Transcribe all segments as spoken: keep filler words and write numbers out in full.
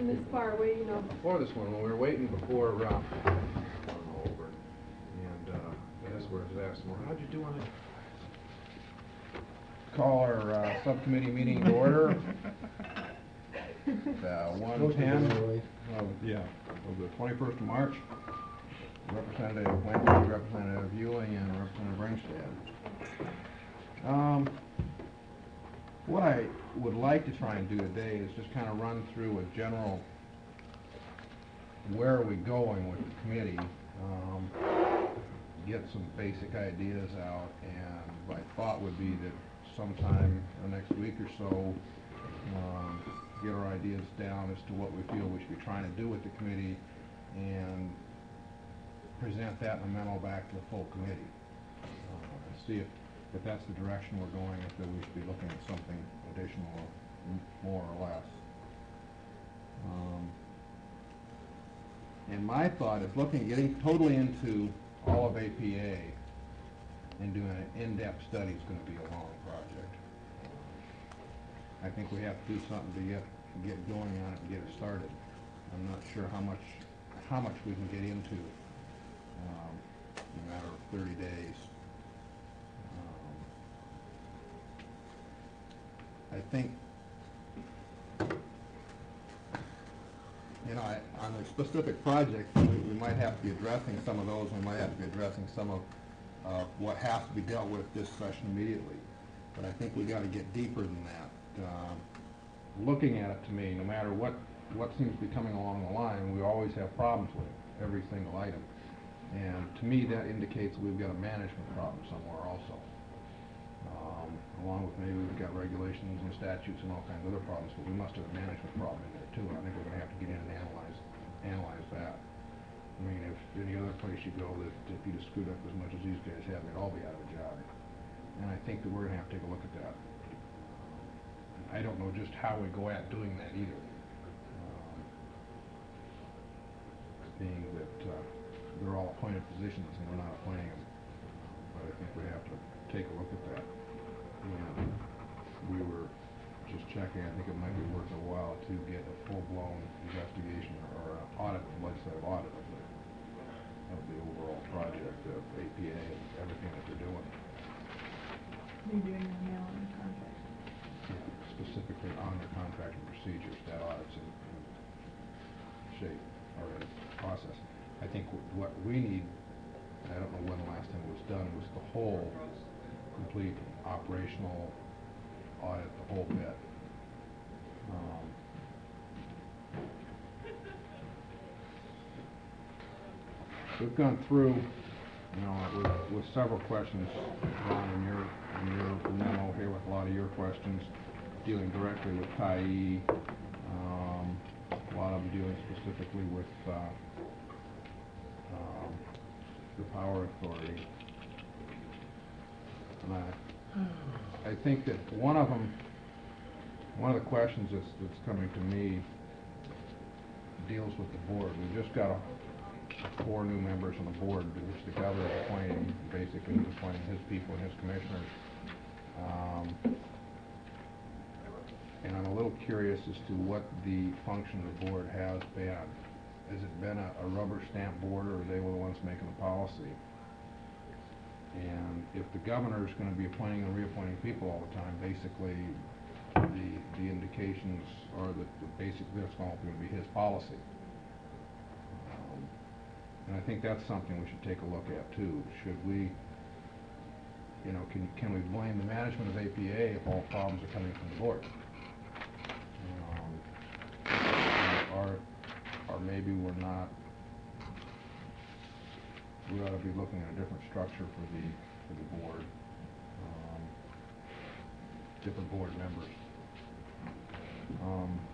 And this far away, you know. Before this one, when we were waiting before, uh, over, and uh, that's where I was asking, well, how'd you do on it? Call our uh, subcommittee meeting to order. uh, one ten of, yeah, of the twenty-first of March. Representative Wendy, Representative Ewing, and Representative Ringstad. Um, what I would like to try and do today is just kind of run through a general, where are we going with the committee, um, get some basic ideas out, and my thought would be that sometime the next week or so, um, get our ideas down as to what we feel we should be trying to do with the committee, and present that in a memo back to the full committee. Uh, and see if, if that's the direction we're going, if we should be looking at something additional, or more or less. Um, and my thought is looking, getting totally into all of A P A and doing an in-depth study is going to be a long project. I think we have to do something to get get going on it and get it started. I'm not sure how much how much we can get into um, in a matter of thirty days. Um, I think, you know, I, on a specific project, we, we might have to be addressing some of those. We might have to be addressing some of uh, what has to be dealt with this session immediately. But I think we got to get deeper than that. Um, looking at it, to me, no matter what what seems to be coming along the line, we always have problems with every single item. And to me, that indicates we've got a management problem somewhere also. Um, along with maybe we've got regulations and statutes and all kinds of other problems, but we must have a management problem in there too. I think we're going to have to get in and analyze analyze that. I mean, if any other place you go that if you just screwed up as much as these guys have, they'd all be out of a job. And I think that we're going to have to take a look at that. I don't know just how we go at doing that either. Um, being that uh, they're all appointed positions and we're not appointing them. But I think we have to take a look at that. And we were just checking, I think it might be worth a while to get a full-blown investigation or an audit, legislative audit of the, of the overall project of A P A and everything that they're doing. Redoing the mail and the contract. Yeah, specifically on the contract and procedures, that audit's in, in shape or in process. I think what we need, I don't know when the last time it was done, was the whole complete operational audit, the whole bit. Um, we've gone through, you know, with, with several questions, Ron, in your in your memo here, with a lot of your questions dealing directly with T I E, um, a lot of them dealing specifically with uh, um, the Power Authority. And I, I think that one of them, one of the questions that's, that's coming to me deals with the board. We've just got a, four new members on the board, which the governor is appointing. Basically, he's appointing his people and his commissioners. Um, and I'm a little curious as to what the function of the board has been. Has it been a, a rubber stamp board, or are they the ones making the policy? And if the governor is going to be appointing and reappointing people all the time, basically the the indications are that the basic that's going to be his policy. Um, and I think that's something we should take a look at too. Should we, you know, can can we blame the management of A P A if all problems are coming from the board? Um, or or maybe we're not. We ought to be looking at a different structure for the for the board, um, different board members. Um,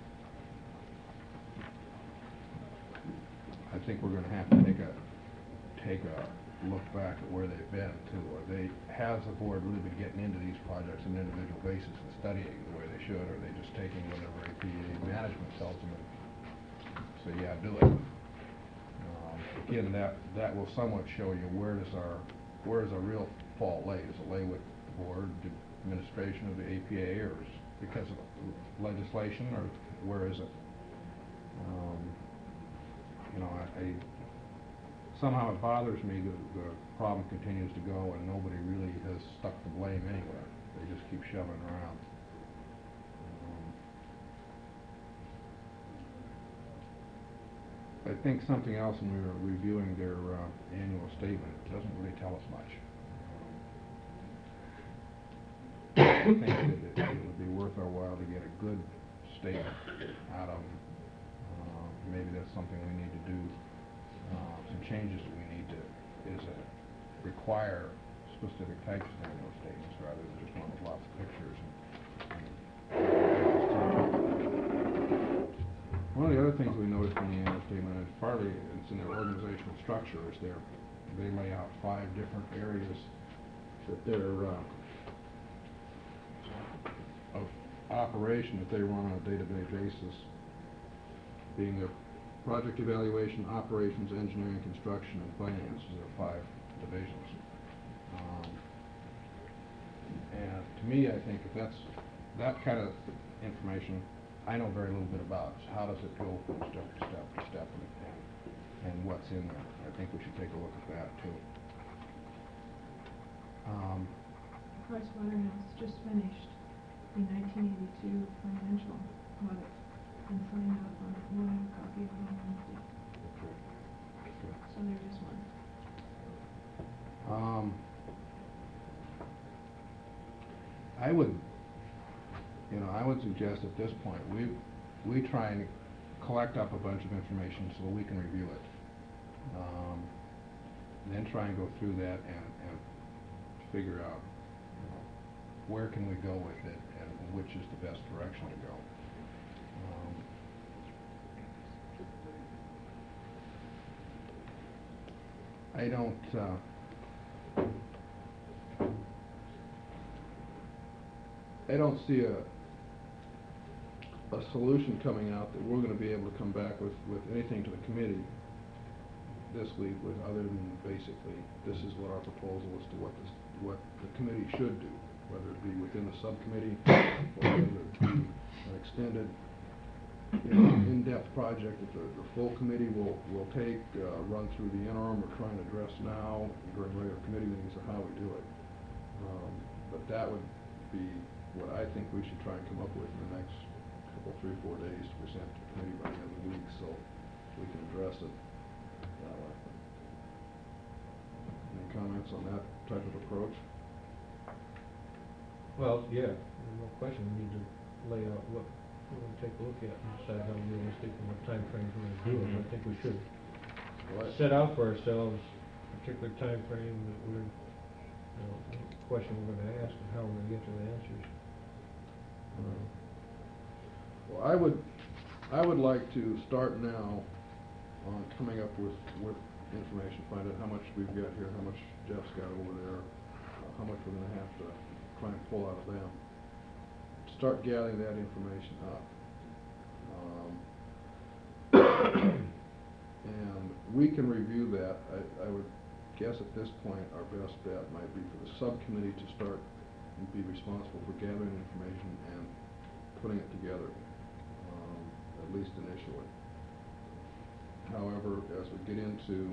I think we're going to have to take a take a look back at where they've been too. Are they has the board really been getting into these projects on an individual basis and studying the way they should, or are they just taking whatever A P A management tells them and say, yeah, do it? Again, that that will somewhat show you where does our where does our real fault lay. Does it lay with the board, the administration of the A P A, or is it because of legislation, or where is it? Um, you know, I, I, somehow it bothers me that the problem continues to go and nobody really has stuck the blame anywhere. They just keep shoving it around. Um, I think something else when we were reviewing their uh, annual statement, it doesn't really tell us much. Um, I think that it, it would be worth our while to get a good statement out of them. Uh, maybe that's something we need to do. Uh, some changes that we need to is uh, require specific types of annual statements rather than just one with lots of pictures. And, and one of the other things we noticed in the annual statement, and partly it's in their organizational structure, is their, they lay out five different areas that they're uh, of operation that they run on a day-to-day basis, being their project evaluation, operations, engineering, construction, and finance. These are five divisions. Um, and to me, I think if that's that kind of information, I know very little bit about. So how does it go from step to step to step, and, and, and what's in there? I think we should take a look at that too. Um, Price Waterhouse just finished the nineteen eighty-two financial audit and signed off on it. We'll have a copy of it on Wednesday. okay. Good. So there is one. Um, I would, you know, I would suggest at this point we we try and collect up a bunch of information so we can review it. Um, then try and go through that and, and figure out, you know, where can we go with it and which is the best direction to go. Um, I don't. Uh, I don't see a a solution coming out that we're going to be able to come back with, with anything to the committee this week with other than basically this is what our proposal is to what this, what the committee should do, whether it be within the subcommittee or whether it be an extended, you know, in-depth project that the, the full committee will, will take, uh, run through the interim or try and address now during regular committee meetings or how we do it. Um, but that would be what I think we should try and come up with in the next couple, three, four days to present to the committee by the end of the week, so we can address it that way. Any comments on that type of approach? Well, yeah, no question, we need to lay out what we're gonna take a look at and decide how realistic and what time frames we're gonna do it. I think we should Well, set out for ourselves a particular time frame that we're, you know, question we're gonna ask and how we're gonna get to the answers. Uh, Well, I would, I would like to start now on coming up with, with information, find out how much we've got here, how much Jeff's got over there, uh, how much we're gonna have to try and pull out of them. Start gathering that information up. Um, and we can review that. I, I would guess at this point our best bet might be for the subcommittee to start and be responsible for gathering information and putting it together, um, at least initially. However, as we get into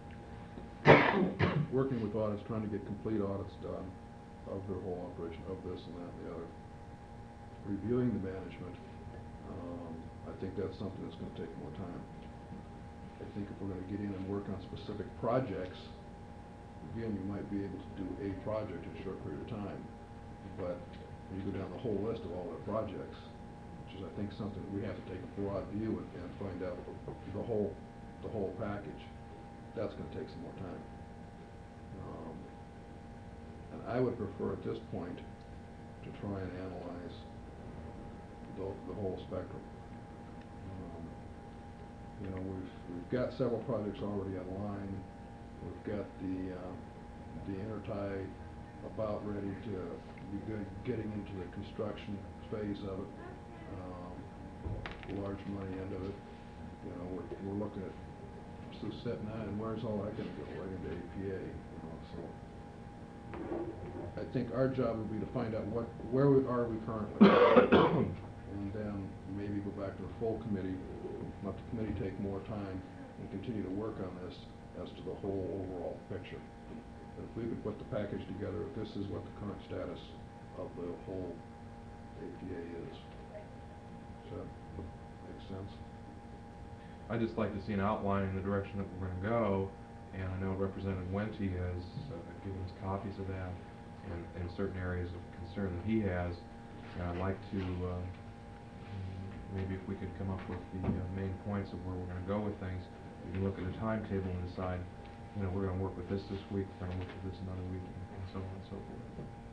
working with audits, trying to get complete audits done of their whole operation, of this and that and the other, reviewing the management, um, I think that's something that's going to take more time. I think if we're going to get in and work on specific projects, again, you might be able to do a project in a short period of time, but when you go down the whole list of all their projects, which is I think something that we have to take a broad view and, and find out the whole, the whole package, that's going to take some more time. Um, and I would prefer at this point to try and analyze the, the whole spectrum. Um, you know, we've, we've got several projects already online. We've got the, uh, the intertie about ready to be good, getting into the construction phase of it, um, large money end of it. You know, we're, we're looking at, so set nine, where's all that gonna go? Right into A P A, you know, so. I think our job would be to find out what, where we are we currently, and then maybe go back to the full committee let the committee take more time and continue to work on this as to the whole overall picture. But if we could put the package together, if this is what the current status of the whole A P A is. Does that make sense? I'd just like to see an outline in the direction that we're gonna go, and I know Representative Wente has uh, given us copies of that, and, and certain areas of concern that he has, and I'd like to, uh, maybe if we could come up with the uh, main points of where we're gonna go with things, we can look at a timetable and decide, you know, we're gonna work with this this week, we're gonna work with this another week, and so on and so forth.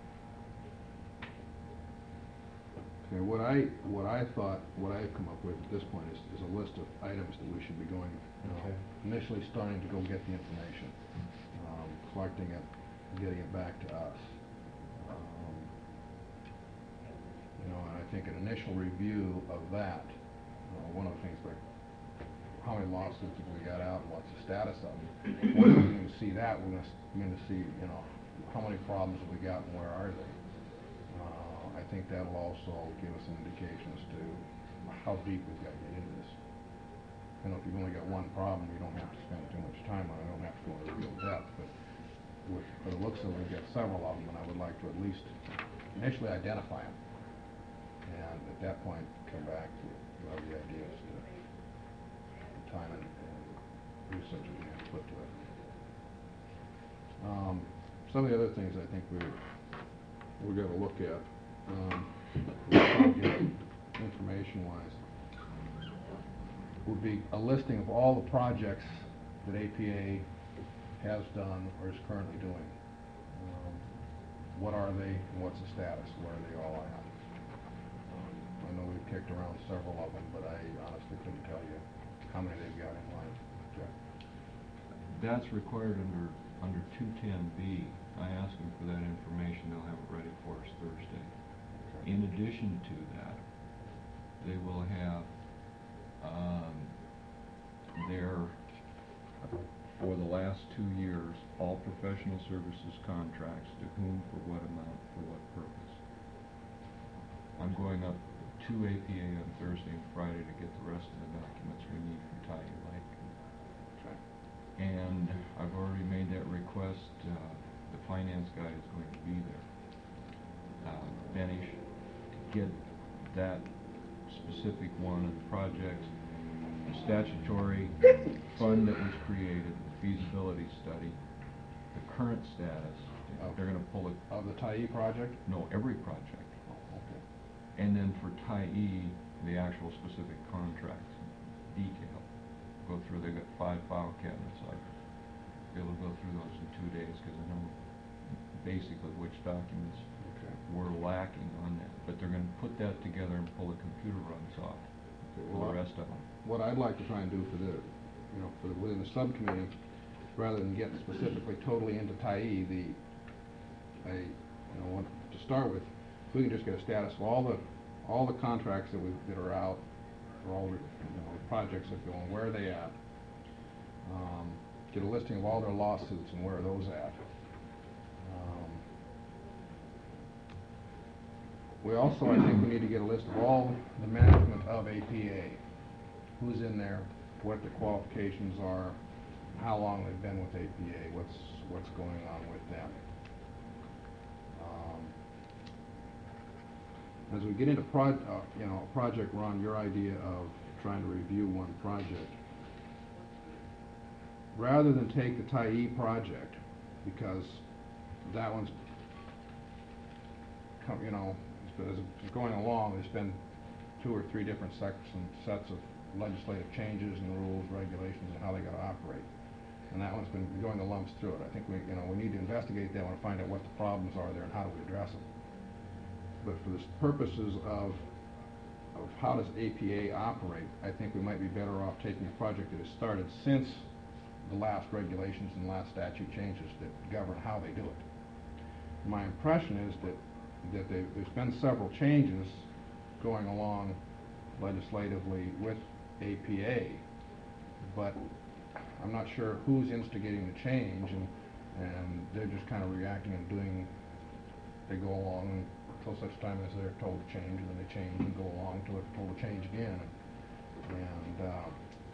Okay, what I, what I thought, what I've come up with at this point is, is a list of items that we should be going, you know, Okay. initially starting to go get the information, um, collecting it, getting it back to us. Um, You know, and I think an initial review of that, you know, one of the things like, how many lawsuits have we got out and what's the status of them? Once we begin to see that, we're gonna s- begin to see, you know, how many problems have we got and where are they? Uh, I think that'll also give us an indication as to how deep we've got to get into this. You know, if you've only got one problem, you don't have to spend too much time on it, I don't have to go into real depth, but with, for the looks of it, we've got several of them, and I would like to at least initially identify them. And at that point, come back to whatever the idea is to the time and, and research that we have to put to it. Um, some of the other things I think we're, we're gonna look at, um, information-wise, would be a listing of all the projects that A P A has done or is currently doing. Um, what are they, and what's the status, where are they all at? Um, I know we've kicked around several of them, but I honestly couldn't tell you how many they've got in line. Jeff? That's required under, under two ten B. I asked them for that information, they'll have it ready for us Thursday. Okay. In addition to that, they will have, um, their, for the last two years, all professional services contracts, to whom, for what amount, for what purpose. I'm going up to A P A on Thursday and Friday to get the rest of the documents we need from Ty Light. Okay. And I've already made that request, uh, the finance guy is going to be there, uh, Benish, to get that specific one of the projects, the statutory fund that was created, the feasibility study, the current status, Oh. they're gonna pull it, Of the Tyee project? no, every project. Oh, okay. And then for Tyee, the actual specific contracts, detail, go through, they've got five file cabinets, I'll be able to go through those in two days, cause I know basically which documents Okay. were lacking on that, but they're gonna put that together and pull the computer runs off Okay, for well, the I- rest of them. What I'd like to try and do for the, you know, for the, within the subcommittee, rather than getting specifically totally into Tyee, the, I, you know, want to start with, if we can just get a status of all the, all the contracts that we, that are out, or all the, you know, the projects that go on, where are they at? Um, get a listing of all their lawsuits and where are those at? Um, We also, I think we need to get a list of all the management of A P A. Who's in there, what the qualifications are, how long they've been with A P A, what's, what's going on with them. Um, As we get into proj, uh, you know, Project Ron, your idea of trying to review one project, rather than take the Tyee project, because that one's, come, you know, as it's going along, there's been two or three different sections, sets of legislative changes and rules, regulations, and how they gotta operate. And that one's been going the lumps through it. I think we, you know, we need to investigate that one and find out what the problems are there and how do we address them. But for the purposes of, of how does A P A operate, I think we might be better off taking a project that has started since the last regulations and last statute changes that govern how they do it. My impression is that, that they, there's been several changes going along legislatively with A P A, but I'm not sure who's instigating the change, and, and they're just kind of reacting and doing, they go along until such time as they're told to change, and then they change and go along until they're told to change again. And And, uh,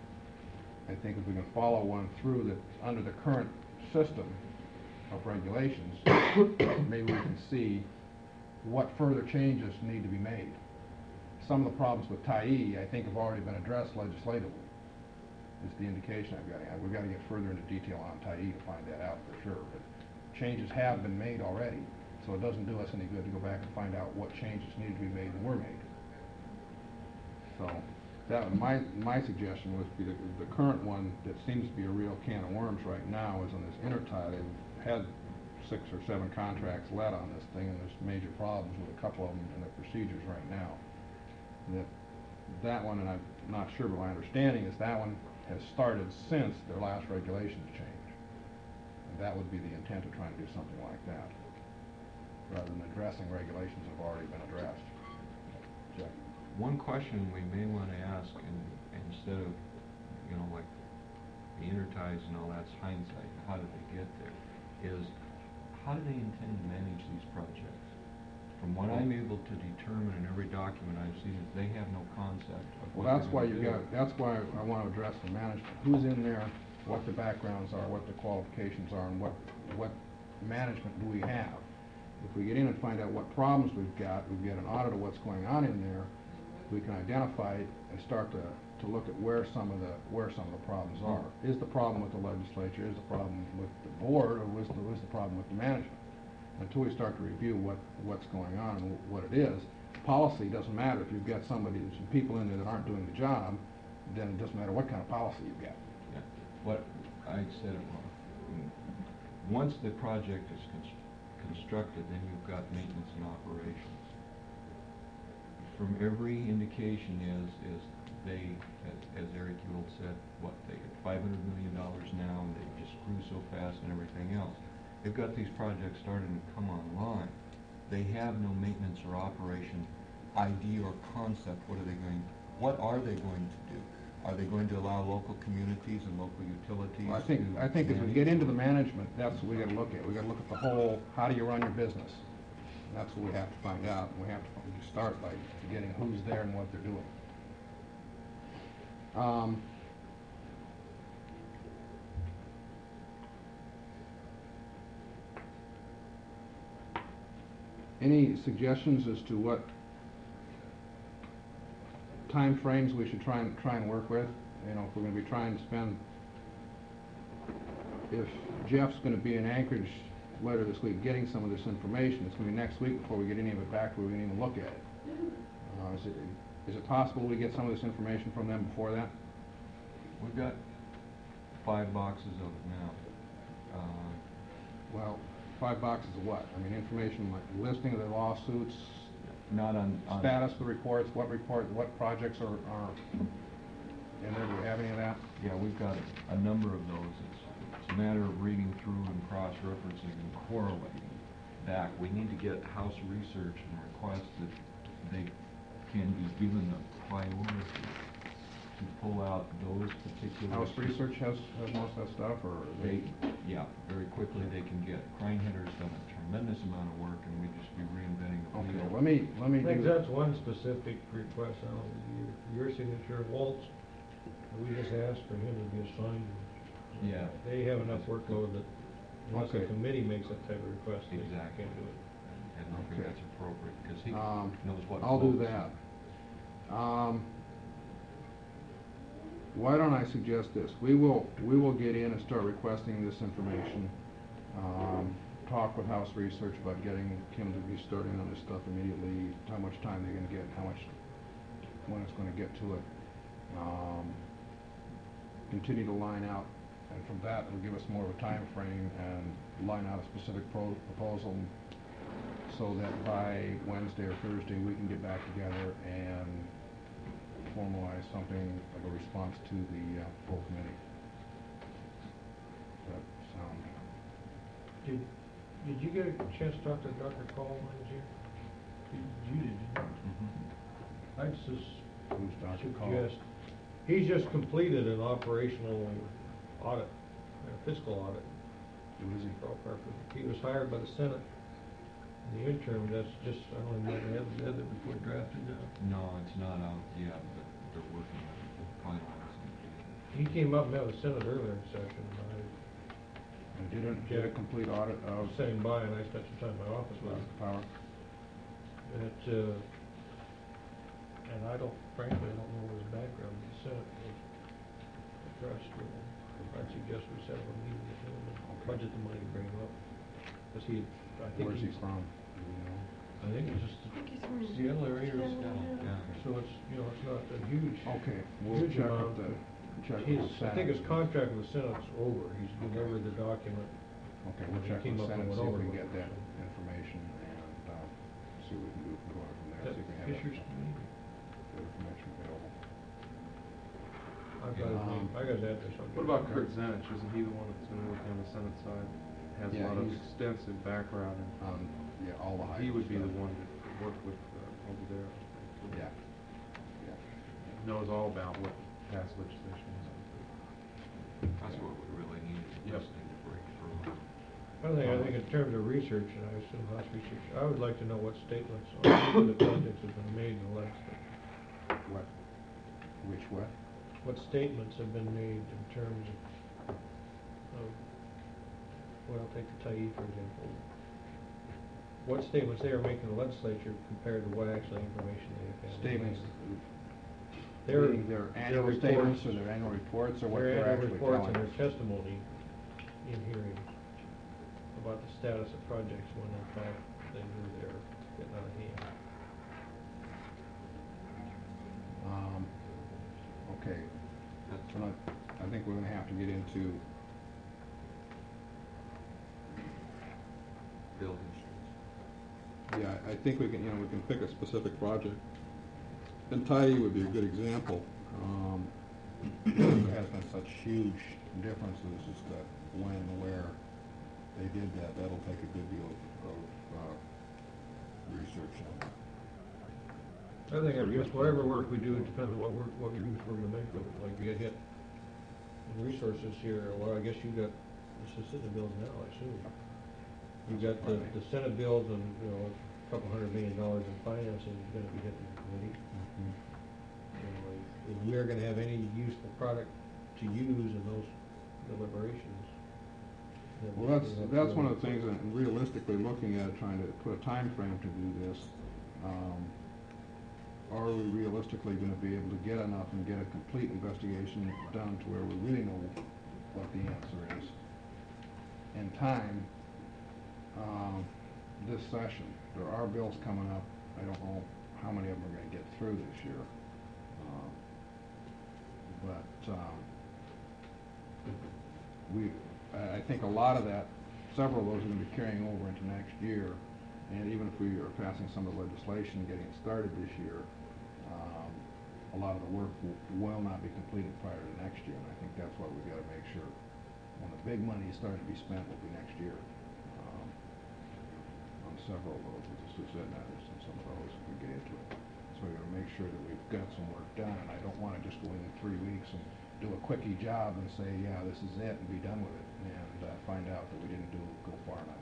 I think if we can follow one through that's under the current system of regulations, maybe we can see what further changes need to be made. Some of the problems with Tyee, I think, have already been addressed legislatively, is the indication I've got. We've got to get further into detail on Tyee to find that out for sure. But changes have been made already, so it doesn't do us any good to go back and find out what changes need to be made and were made. So, that, my, my suggestion was be the, the current one that seems to be a real can of worms right now is on this intertie. They've had six or seven contracts let on this thing, and there's major problems with a couple of them in the procedures right now. That, that one, and I'm not sure, but my understanding is that one has started since their last regulations changed. And that would be the intent of trying to do something like that, rather than addressing regulations that have already been addressed. Jeff? One question we may want to ask, and instead of, you know, like the interties and all that's hindsight, how did they get there, is how do they intend to manage these projects? From what I'm able to determine in every document I've seen, is they have no concept of Well, what that's why they're you gonna got, do. that's why I want to address the management. Who's in there, what the backgrounds are, what the qualifications are, and what, what management do we have? If we get in and find out what problems we've got, we get an audit of what's going on in there, we can identify and start to, to look at where some of the, where some of the problems are. Is the problem with the legislature, is the problem with the board, or was the, was the problem with the management? Until we start to review what, what's going on and what it is, policy doesn't matter. If you've got somebody, some people in there that aren't doing the job, then it doesn't matter what kind of policy you've got. Yeah. What, I said it wrong. Mm. Once the project is cons- constructed, then you've got maintenance and operations. From every indication is, is they, as, as Eric Yule said, what, they get five hundred million dollars now, and they just grew so fast and everything else. They've got these projects starting to come online. They have no maintenance or operation idea or concept. What are they going, what are they going to do? Are they going to allow local communities and local utilities Well, I think, to I think as we manage? get into the management, that's what we gotta look at. We gotta look at the whole, how do you run your business? And that's what we have to find out. We have to start by getting who's there and what they're doing. Um, Any suggestions as to what time frames we should try and, try and work with? You know, if we're gonna be trying to spend, if Jeff's gonna be in Anchorage later this week getting some of this information, it's gonna be next week before we get any of it back where we can even look at it. Uh, is it, is it possible we get some of this information from them before that? We've got five boxes of it now. Uh, Well, five boxes of what? I mean, information like listing of the lawsuits, Not on, on. status of the reports, what report, what projects are, are in there, do we have any of that? Yeah, we've got a number of those. It's, it's a matter of reading through and cross-referencing and correlating back. We need to get House research and request that they can be given the priority to pull out those particular. House research has, has most of that stuff, or? They, yeah, very quickly they can get. Kreinhitter's done a tremendous amount of work, and we'd just be reinventing the Okay, wheel. let me, let me I think do, that's one specific request, I don't know, your, your signature, Walt's, we just asked for him to be assigned. Yeah. They have enough workload that unless the Okay. committee makes that type of request, they Exactly. can't do it. And I think Okay. that's appropriate, because he um, knows what. I'll do flows. that. Um, why don't I suggest this? We will, we will get in and start requesting this information. Um, talk with House Research about getting Kim to be starting on this stuff immediately, how much time they're gonna get, and how much, when it's gonna get to it. Um, continue to line out, and from that, it'll give us more of a time frame and line out a specific pro- proposal so that by Wednesday or Thursday, we can get back together and formalize something of a response to the uh, full committee. Does that sound? Did, did you get a chance to talk to Doctor Cole, did you? You did, didn't you? Mhm. I'd sus- Who's Doctor Call? suggest, he's just completed an operational audit, a fiscal audit. Who is he? for all purposes. He was hired by the Senate. In the interim, that's just, I don't even know, they have, they have the report drafted now. No, it's not out yet, but they're working on it. he came up and met with Senate earlier in session, and I And didn't, did a complete audit of was sitting by, and I spent some time in my office with him. power? And it, uh, and I don't, frankly, I don't know his background, the Senate was addressed with him. I'd suggest we set up a meeting with him and Okay. budget the money to bring him up. Cause he, I think Where's he he's, from? Do you know? I think it's just I think he's from Seattle area or, Seattle, yeah. so it's, you know, it's not a huge, Okay, we'll huge check amount. with the, check His, with the I think his Senate. contract with the Senate's over, he's Okay. delivered the document. Okay, and we'll he check came with up Senate, and see went if we over can get with that it, so. information and, uh, see what we can do from going from there. That See if we have Fisher's that meeting. that information available. I've got his name, Um, I got his address. I'll What get about it. Kurt Zenich? Isn't he the one that's been working on the Senate side? Has a Yeah, lot of he's- extensive background in. Um, yeah, all the high. He would be the stuff. one that worked with, uh, over there. Yeah, yeah. Knows all about what past legislation is. That's what we really need, is Yep. listening to break through. I think, I think in terms of research, and I assume House research, I would like to know what statements on each of the projects have been made in the last, What, which what? what statements have been made in terms of, of, well, take the Tyee, for example. What statements they are making in the legislature compared to what actually information they have had. Statements, Their, meaning their annual reports- statements or their annual reports or what their they're annual actually reports telling and us? their testimony in hearings about the status of projects when in fact they knew they were getting out of hand. Um, okay, That's so not, I think we're gonna have to get into, buildings. yeah, I think we can, you know, we can pick a specific project. And Tyee would be a good example. Um, there has been such huge differences as to when, where they did that. That'll take a good deal of, of, uh, research on that. I think, I guess, whatever work we do, it depends on what work, what use we're gonna make of it, like we get hit in resources here, well, I guess you got, this is Senate bills now, I assume. You got the, the Senate bills and, you know, a couple hundred million dollars in financing is gonna be hitting the committee. You know, if- if we're gonna have any useful product to use in those deliberations. then Well, that's, we have that's to- one of the things, and realistically looking at, trying to put a time frame to do this, um, are we realistically gonna be able to get enough and get a complete investigation done to where we really know what the answer is in time, um, this session? There are bills coming up, I don't know how many of them we're gonna get through this year. Um, But, um, we, I I think a lot of that, several of those are gonna be carrying over into next year. And even if we are passing some of the legislation, getting it started this year, um, a lot of the work will, will not be completed prior to next year. And I think that's why we've gotta make sure, when the big money is starting to be spent, will be next year. um, On several of those, with the Suzette matters and some of those, if we get into it. So we gotta make sure that we've got some work done, and I don't wanna just go in in three weeks and do a quickie job and say, yeah, this is it, and be done with it, and, uh, find out that we didn't do, go far enough.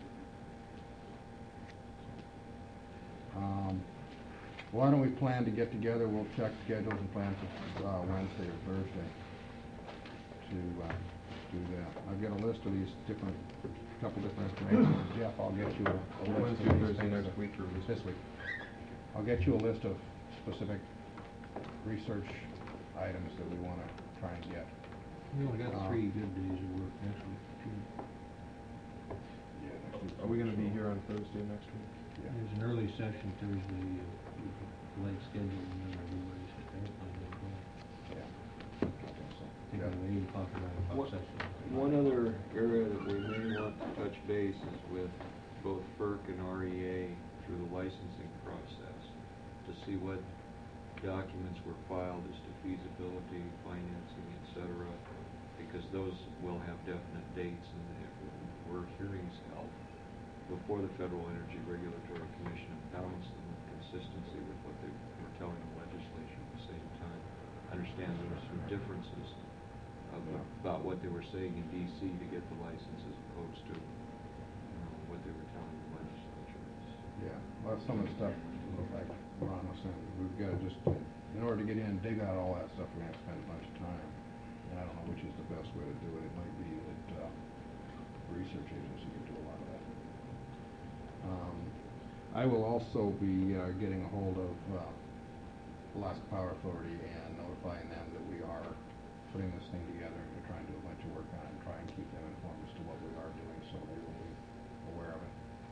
Um, why don't we plan to get together, we'll check schedules and plans for, uh, Wednesday or Thursday to, uh, do that. I've got a list of these different, couple different information. Jeff, I'll get you a, a list Wednesday, of these Thursday, things. next week, or This week. I'll get you a list of specific research items that we wanna try and get. We only got Uh, three good days of work next week. two. Yeah, next week. Are we gonna be here on Thursday next week? Yeah. There's an early session Thursday, uh, late schedule, and then everybody's apparently going to Yeah. I think so. take Yeah. an eight o'clock or nine o'clock One- session. One other area that we may want to touch base is with both FERC and R E A through the licensing process, to see what documents were filed as to feasibility, financing, et cetera, because those will have definite dates, and if were hearings held before the Federal Energy Regulatory Commission and balance them with consistency with what they were telling the legislature at the same time. I understand there were some differences of, about what they were saying in D C to get the license as opposed to, you know, what they were telling the legislature. Yeah, well, some of the stuff, like Ron was saying, we've gotta just, in order to get in and dig out all that stuff, we're gonna have to spend a bunch of time. And I don't know which is the best way to do it. It might be that, uh, the research agency could do a lot of that. Um, I will also be, uh, getting a hold of, uh, Alaska Power Authority and notifying them that we are putting this thing together, and we're trying to do a bunch of work on it, and try and keep them informed as to what we are doing, so they will be aware of it.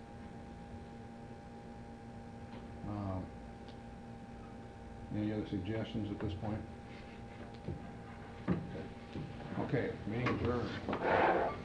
Um, Any other suggestions at this point? Okay, meeting adjourned.